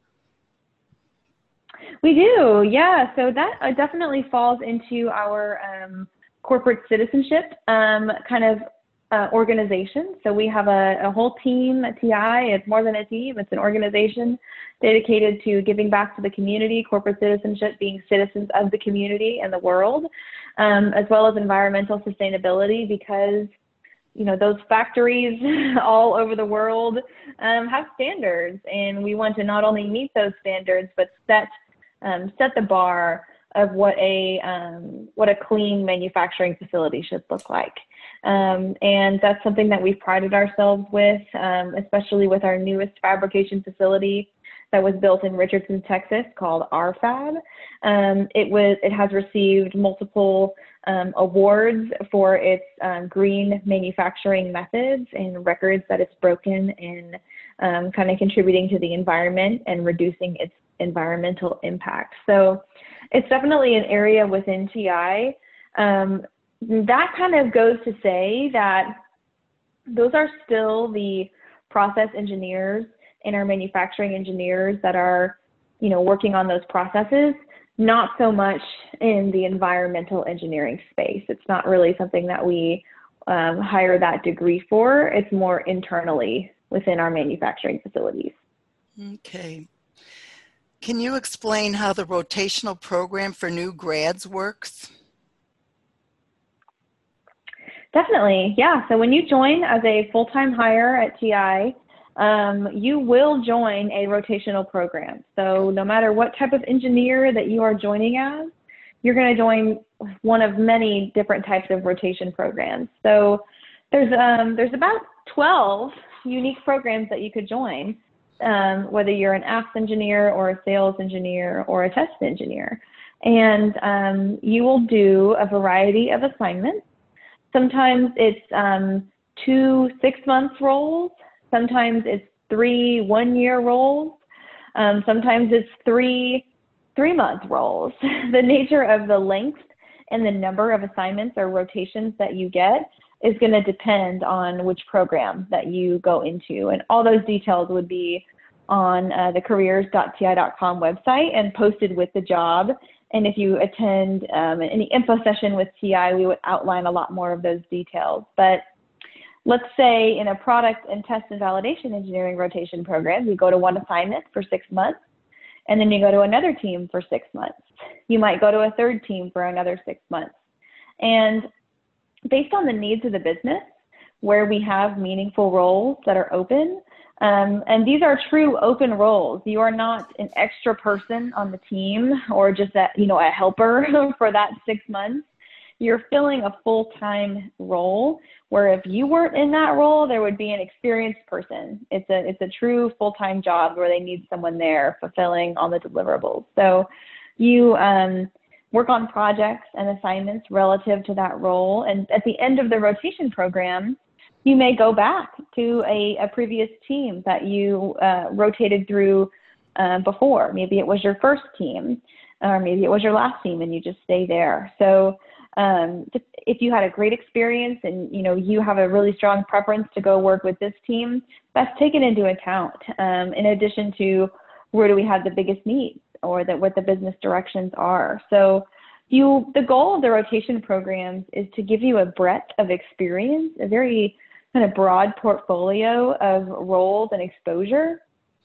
We do, yeah. So that uh, definitely falls into our um, corporate citizenship um, kind of uh, organization. So we have a, a whole team at T I. It's more than a team, it's an organization dedicated to giving back to the community, corporate citizenship being citizens of the community and the world, um, as well as environmental sustainability, because you know, those factories all over the world um, have standards, and we want to not only meet those standards, but set um, set the bar of what a um, what a clean manufacturing facility should look like. Um, and that's something that we've prided ourselves with, um, especially with our newest fabrication facility that was built in Richardson, Texas, called R FAB. Um, it was it has received multiple um, awards for its um, green manufacturing methods and records that it's broken in, um, kind of contributing to the environment and reducing its environmental impact. So it's definitely an area within T I. Um, that kind of goes to say that those are still the process engineers and our manufacturing engineers that are, you know, working on those processes, not so much in the environmental engineering space. It's not really something that we um, hire that degree for. It's more internally within our manufacturing facilities. Okay. Can you explain how the rotational program for new grads works? Definitely, yeah. So when you join as a full-time hire at T I, um, you will join a rotational program. So no matter what type of engineer that you are joining as, you're going to join one of many different types of rotation programs. So there's um, there's about twelve unique programs that you could join, um, whether you're an apps engineer or a sales engineer or a test engineer. And um, you will do a variety of assignments. Sometimes it's um, two six-month roles. Sometimes it's three one-year roles. Um, sometimes it's three three-month roles. The nature of the length and the number of assignments or rotations that you get is going to depend on which program that you go into. And all those details would be on uh, the careers dot T I dot com website and posted with the job. And if you attend um, any info session with T I, we would outline a lot more of those details. But let's say in a product and test and validation engineering rotation program, you go to one assignment for six months, and then you go to another team for six months. You might go to a third team for another six months. And based on the needs of the business, where we have meaningful roles that are open, Um, and these are true open roles. You are not an extra person on the team or just a, you know, a helper for that six months. You're filling a full-time role where if you weren't in that role, there would be an experienced person. It's a, it's a true full-time job where they need someone there fulfilling all the deliverables. So you um, work on projects and assignments relative to that role. And at the end of the rotation program, you may go back to a, a previous team that you uh, rotated through uh, before. Maybe it was your first team, or maybe it was your last team, and you just stay there. So um, if you had a great experience and you know you have a really strong preference to go work with this team, that's taken into account. Um, in addition to where do we have the biggest needs, or that what the business directions are. So you, the goal of the rotation programs is to give you a breadth of experience, a very kind of broad portfolio of roles and exposure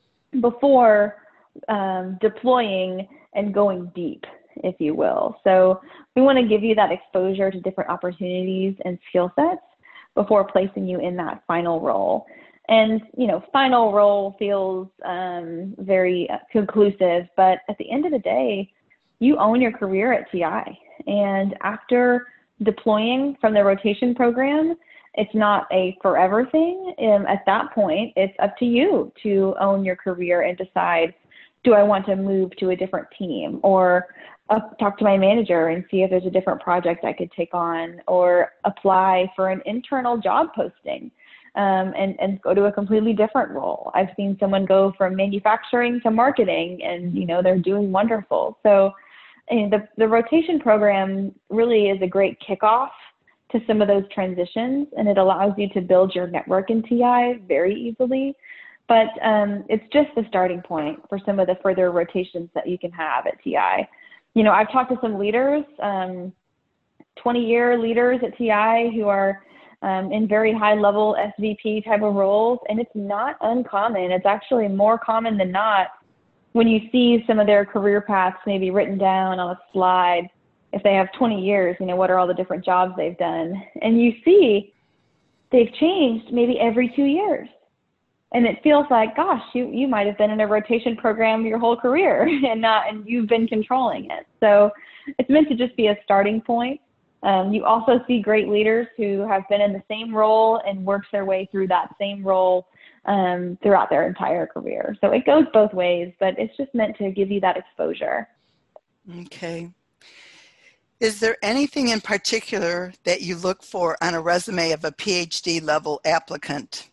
before um, deploying and going deep, if you will. So we want to give you that exposure to different opportunities and skill sets before placing you in that final role. And, you know, final role feels um, very conclusive, but at the end of the day, you own your career at T I. And after deploying from the rotation program, it's not a forever thing. Um, at that point, it's up to you to own your career and decide, do I want to move to a different team, or uh, talk to my manager and see if there's a different project I could take on, or apply for an internal job posting um, and, and go to a completely different role. I've seen someone go from manufacturing to marketing, and you know they're doing wonderful. So and the, the rotation program really is a great kickoff to some of those transitions, and it allows you to build your network in T I very easily. But um, it's just the starting point for some of the further rotations that you can have at T I. You know, I've talked to some leaders, um, twenty-year leaders at T I who are um, in very high-level S V P type of roles, and it's not uncommon. It's actually more common than not when you see some of their career paths maybe written down on a slide. If they have twenty years, you know, what are all the different jobs they've done? And you see they've changed maybe every two years. And it feels like, gosh, you, you might have been in a rotation program your whole career and not, and you've been controlling it. So it's meant to just be a starting point. Um, you also see great leaders who have been in the same role and worked their way through that same role um, throughout their entire career. So it goes both ways, but it's just meant to give you that exposure. Okay. Is there anything in particular that you look for on a resume of a PhD level applicant?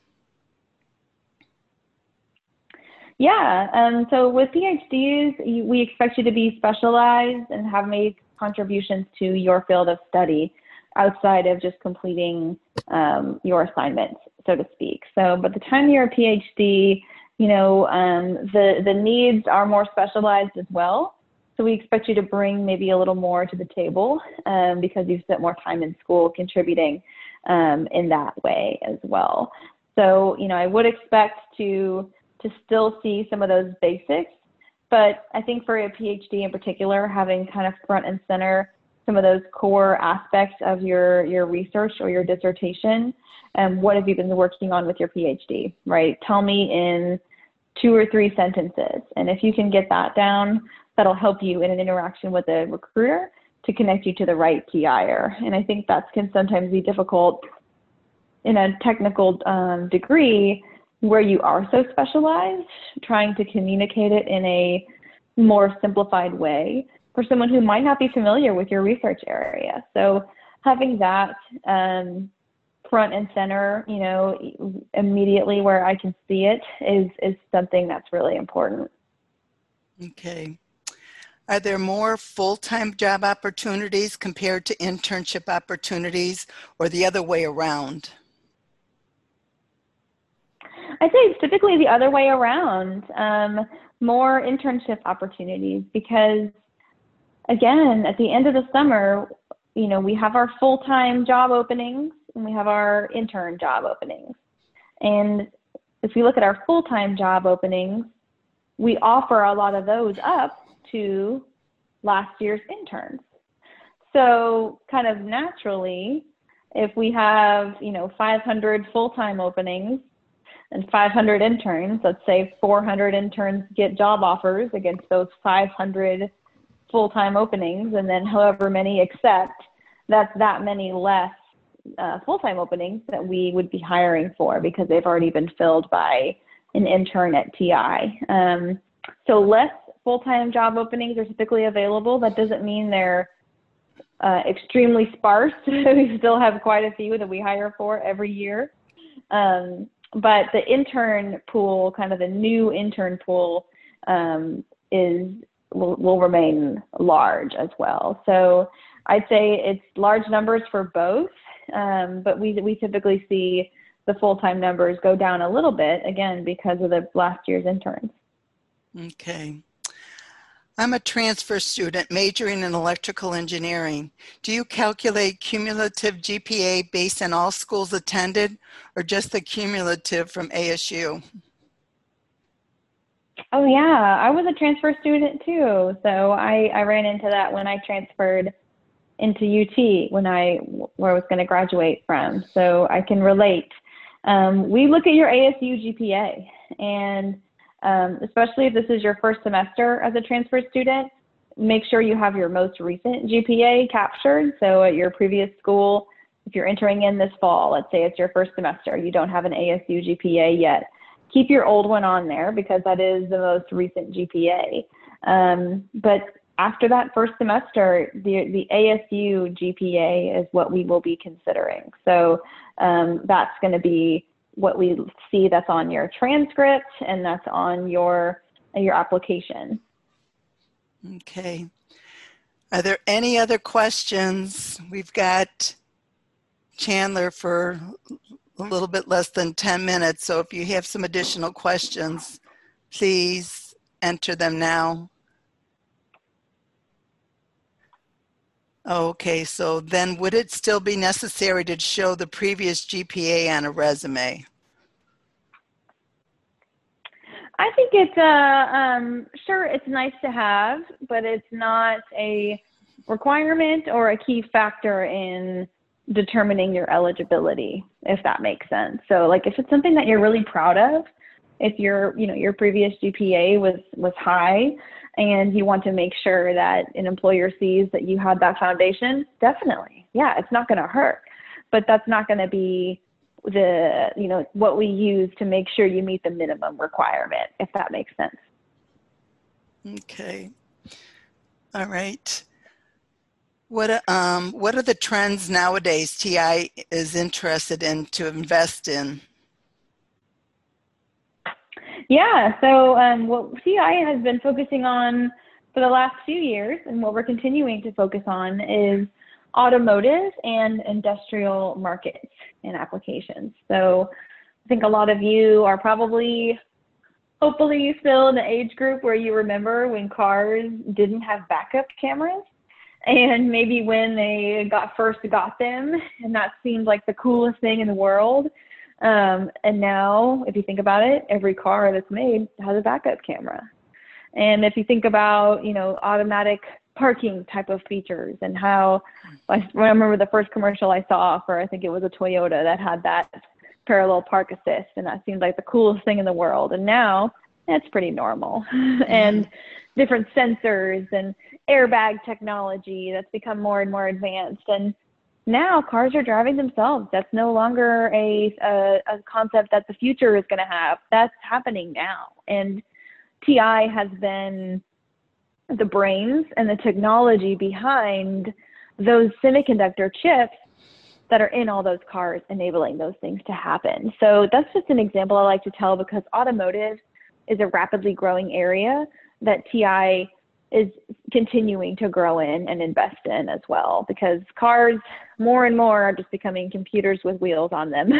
Yeah, um, so with PhDs, you, we expect you to be specialized and have made contributions to your field of study outside of just completing um, your assignments, so to speak. So by the time you're a PhD, you know, um, the, the needs are more specialized as well. So we expect you to bring maybe a little more to the table um, because you've spent more time in school contributing. um, in that way as well. So, you know, I would expect to, to still see some of those basics, but I think for a PhD in particular, having kind of front and center some of those core aspects of your, your research or your dissertation, and what have you been working on with your PhD, right? Tell me in two or three sentences. And if you can get that down, that'll help you in an interaction with a recruiter to connect you to the right PIer. And I think that can sometimes be difficult in a technical um, degree where you are so specialized, trying to communicate it in a more simplified way for someone who might not be familiar with your research area. So having that um, front and center, you know, immediately where I can see it is, is something that's really important. Okay. Are there more full-time job opportunities compared to internship opportunities, or the other way around? I'd say it's typically the other way around, um, more internship opportunities, because again, at the end of the summer, you know, we have our full-time job openings and we have our intern job openings. And if we look at our full-time job openings, we offer a lot of those up to last year's interns. So kind of naturally, if we have, you know, five hundred full-time openings and five hundred interns, let's say four hundred interns get job offers against those five hundred full-time openings, and then however many accept, that's that many less uh, full-time openings that we would be hiring for because they've already been filled by an intern at T I. Um, so less full-time job openings are typically available. That doesn't mean they're uh, extremely sparse. We still have quite a few that we hire for every year. Um, but the intern pool, kind of the new intern pool, um, is will, will remain large as well. So I'd say it's large numbers for both, um, but we, we typically see the full-time numbers go down a little bit, again, because of the last year's interns. Okay. I'm a transfer student majoring in electrical engineering. Do you calculate cumulative G P A based on all schools attended, or just the cumulative from A S U? Oh yeah, I was a transfer student too. So I, I ran into that when I transferred into U T, when I, where I was going to graduate from. So I can relate. Um, we look at your A S U G P A, and um, especially if this is your first semester as a transfer student, make sure you have your most recent G P A captured. So at your previous school, if you're entering in this fall, let's say it's your first semester, you don't have an A S U G P A yet, keep your old one on there because that is the most recent G P A. Um, but after that first semester, the, the A S U G P A is what we will be considering. So um, that's going to be what we see that's on your transcript and that's on your, your application. Okay. Are there any other questions? We've got Chandler for a little bit less than ten minutes. So if you have some additional questions, please enter them now. Okay, so then would it still be necessary to show the previous G P A on a resume? I think it's, uh, um, sure, it's nice to have, but it's not a requirement or a key factor in determining your eligibility, if that makes sense. So like if it's something that you're really proud of, if your, you know, your previous G P A was, was high and you want to make sure that an employer sees that you had that foundation, definitely. Yeah, it's not going to hurt, but that's not going to be the, you know, what we use to make sure you meet the minimum requirement, if that makes sense. Okay. All right. What, um, what are the trends nowadays T I is interested in to invest in? Yeah, so um, what T I has been focusing on for the last few years, and what we're continuing to focus on, is automotive and industrial markets and applications. So I think a lot of you are probably, hopefully still in the age group where you remember when cars didn't have backup cameras. and maybe when they got first got them, and that seemed like the coolest thing in the world. Um, and now, if you think about it, every car that's made has a backup camera. And if you think about, you know, automatic parking type of features and how, I remember the first commercial I saw for, I think it was a Toyota that had that parallel park assist, and that seemed like the coolest thing in the world. And now that's pretty normal. Mm-hmm. And different sensors and airbag technology that's become more and more advanced. And now cars are driving themselves. That's no longer a, a, a concept that the future is going to have. That's happening now. And T I has been the brains and the technology behind those semiconductor chips that are in all those cars, enabling those things to happen. So that's just an example I like to tell, because automotive is a rapidly growing area that T I is continuing to grow in and invest in as well, because cars more and more are just becoming computers with wheels on them.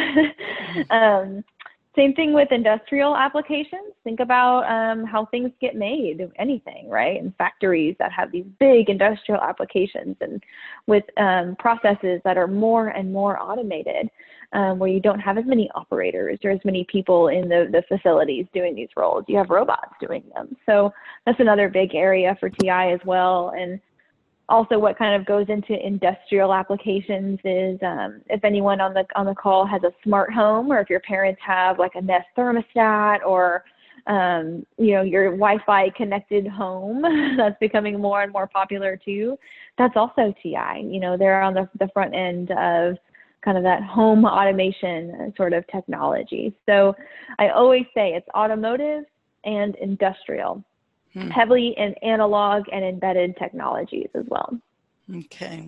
um, same thing with industrial applications. Think about um, how things get made, anything, right? In factories that have these big industrial applications, and with um, processes that are more and more automated, um, where you don't have as many operators or as many people in the, the facilities doing these roles. You have robots doing them. So that's another big area for T I as well. And also what kind of goes into industrial applications is um, if anyone on the on the call has a smart home, or if your parents have like a Nest thermostat, or um, you know, your Wi-Fi connected home that's becoming more and more popular too, that's also T I. You know, they're on the, the front end of kind of that home automation sort of technology. So I always say it's automotive and industrial. Hmm. Heavily in analog and embedded technologies as well. Okay.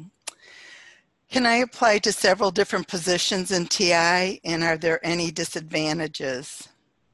Can I apply to several different positions in T I, and are there any disadvantages?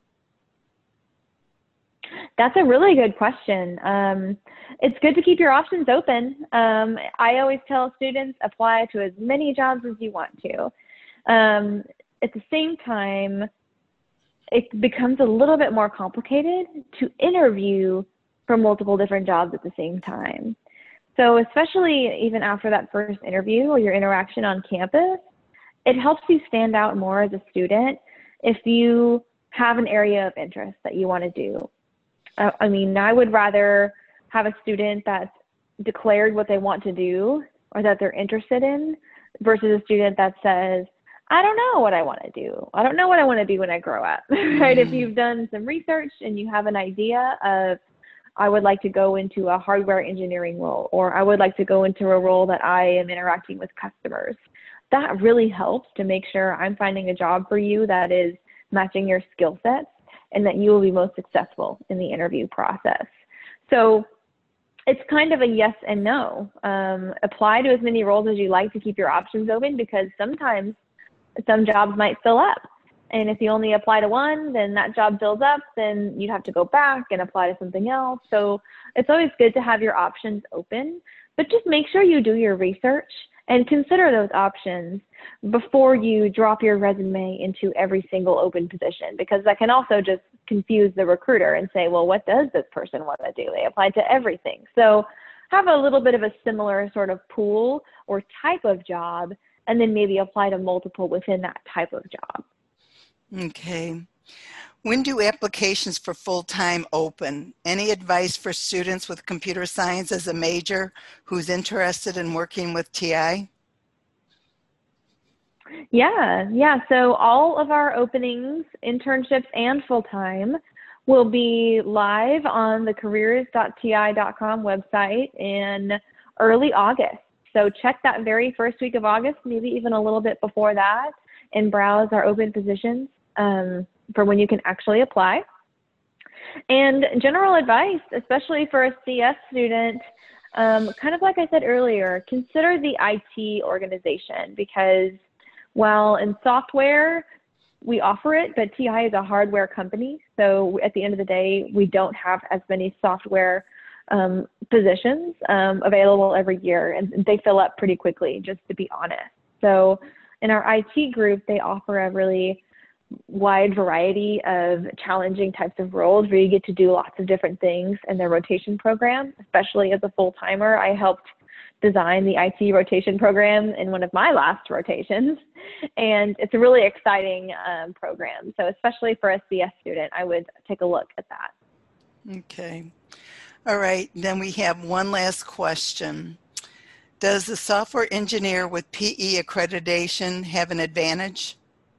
That's a really good question. Um, it's good to keep your options open. Um, I always tell students, apply to as many jobs as you want to. Um, at the same time, it becomes a little bit more complicated to interview for multiple different jobs at the same time. So especially even after that first interview or your interaction on campus, it helps you stand out more as a student if you have an area of interest that you want to do. Uh, I mean, I would rather have a student that's declared what they want to do or that they're interested in versus a student that says, I don't know what I want to do. I don't know what I want to be when I grow up, right? Mm. If you've done some research and you have an idea of, I would like to go into a hardware engineering role, or I would like to go into a role that I am interacting with customers. That really helps to make sure I'm finding a job for you that is matching your skill sets and that you will be most successful in the interview process. So it's kind of a yes and no. Um, apply to as many roles as you like to keep your options open, because sometimes some jobs might fill up. And if you only apply to one, then that job fills up, then you'd have to go back and apply to something else. So it's always good to have your options open, but just make sure you do your research and consider those options before you drop your resume into every single open position, because that can also just confuse the recruiter and say, well, what does this person want to do? They applied to everything. So have a little bit of a similar sort of pool or type of job, and then maybe apply to multiple within that type of job. Okay. When do applications for full-time open? Any advice for students with computer science as a major who's interested in working with T I? Yeah, yeah. So all of our openings, internships and full-time, will be live on the careers dot T I dot com website in early August. So check that very first week of August, maybe even a little bit before that, and browse our open positions um, for when you can actually apply. And general advice, especially for a C S student, um, kind of like I said earlier, consider the I T organization, because while in software we offer it, but T I is a hardware company. So at the end of the day, we don't have as many software um, positions um, available every year, and they fill up pretty quickly, just to be honest. So in our I T group, they offer a really wide variety of challenging types of roles where you get to do lots of different things in their rotation program. Especially as a full-timer, I helped design the I T rotation program in one of my last rotations. And it's a really exciting um, program. So especially for a C S student, I would take a look at that. Okay. All right. Then we have one last question. Does the software engineer with P E accreditation have an advantage?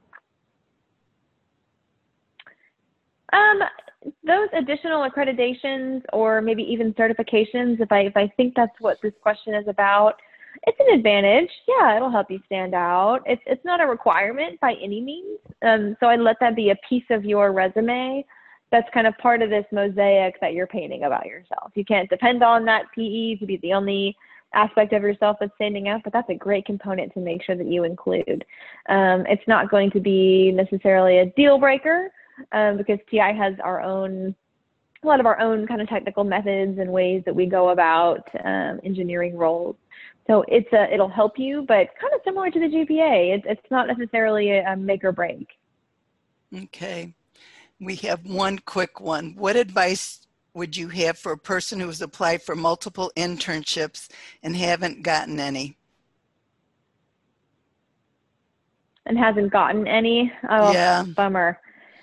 Um, those additional accreditations or maybe even certifications, if I, if I think that's what this question is about, it's an advantage. Yeah, it'll help you stand out. It's, it's not a requirement by any means. Um, so I'd let that be a piece of your resume that's kind of part of this mosaic that you're painting about yourself. You can't depend on that P E to be the only aspect of yourself that's standing out, but that's a great component to make sure that you include. Um, it's not going to be necessarily a deal breaker, Um, because T I has our own, a lot of our own kind of technical methods and ways that we go about um, engineering roles. So it's a, it'll help you, but kind of similar to the G P A. It's, it's not necessarily a, a make or break. Okay. We have one quick one. What advice would you have for a person who has applied for multiple internships and haven't gotten any? And hasn't gotten any? Oh, yeah. Bummer.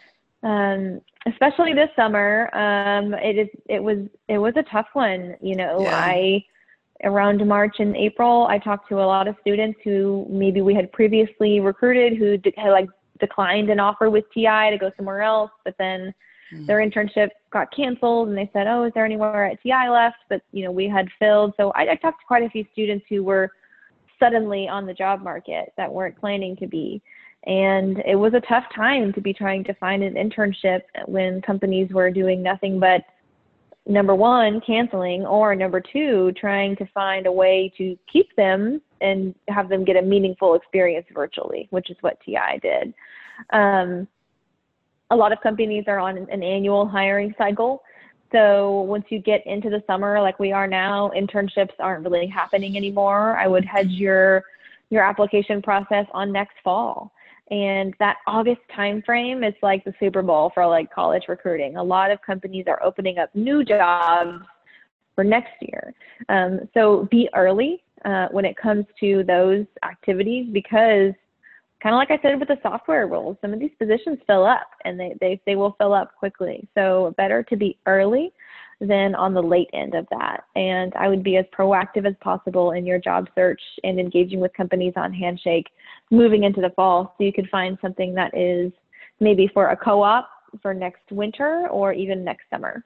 Um, especially this summer, um, it is, it was, it was a tough one. You know, Yeah. I, around March and April, I talked to a lot of students who maybe we had previously recruited who de- had like declined an offer with T I to go somewhere else, but then mm. their internship got canceled and they said, oh, is there anywhere at T I left? But, you know, we had filled. So I, I talked to quite a few students who were suddenly on the job market that weren't planning to be. And it was a tough time to be trying to find an internship when companies were doing nothing but, number one, canceling, or number two, trying to find a way to keep them and have them get a meaningful experience virtually, which is what T I did. Um, a lot of companies are on an annual hiring cycle. So once you get into the summer like we are now, internships aren't really happening anymore. I would hedge your, your application process on next fall. And that August timeframe is like the Super Bowl for like college recruiting. A lot of companies are opening up new jobs for next year. Um, so be early uh, when it comes to those activities, because kind of like I said with the software roles, some of these positions fill up and they, they, they will fill up quickly. So better to be early than on the late end of that. And I would be as proactive as possible in your job search and engaging with companies on Handshake moving into the fall, so you could find something that is maybe for a co-op for next winter or even next summer.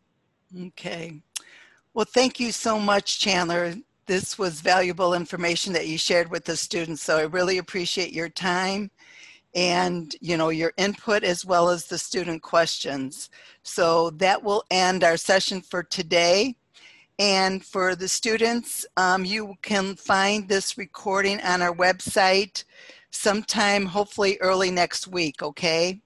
Okay. Well, thank you so much, Chandler. This was valuable information that you shared with the students, so I really appreciate your time and, you know, your input as well as the student questions. So that will end our session for today. And for the students, um, you can find this recording on our website sometime, hopefully early next week, okay?